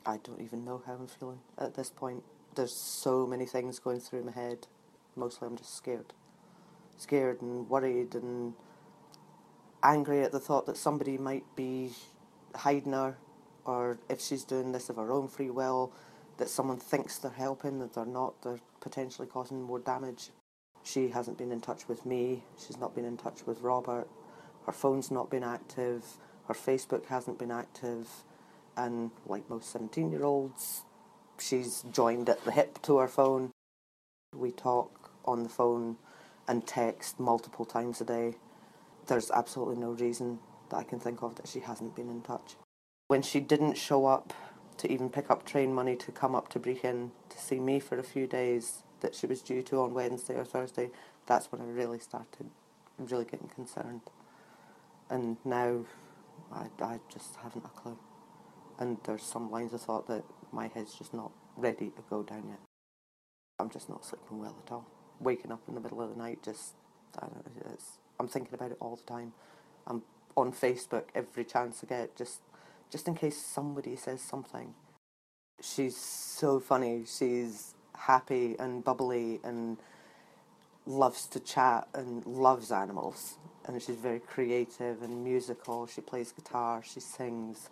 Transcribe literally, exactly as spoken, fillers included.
I don't even know how I'm feeling at this point. There's so many things going through my head. Mostly I'm just scared. Scared and worried and angry at the thought that somebody might be hiding her, or if she's doing this of her own free will, that someone thinks they're helping, that they're not, they're potentially causing more damage. She hasn't been in touch with me, she's not been in touch with Robert, her phone's not been active, her Facebook hasn't been active, and like most seventeen year olds, she's joined at the hip to her phone. We talk on the phone and text multiple times a day. There's absolutely no reason that I can think of that she hasn't been in touch. When she didn't show up to even pick up train money to come up to Brechin to see me for a few days that she was due to on Wednesday or Thursday, that's when I really started really getting concerned. And now I, I just haven't a clue. And there's some lines of thought that my head's just not ready to go down yet. I'm just not sleeping well at all. Waking up in the middle of the night, just, I don't know, it's, I'm thinking about it all the time. I'm on Facebook every chance I get, just, just in case somebody says something. She's so funny. She's happy and bubbly and loves to chat and loves animals. And she's very creative and musical. She plays guitar, she sings.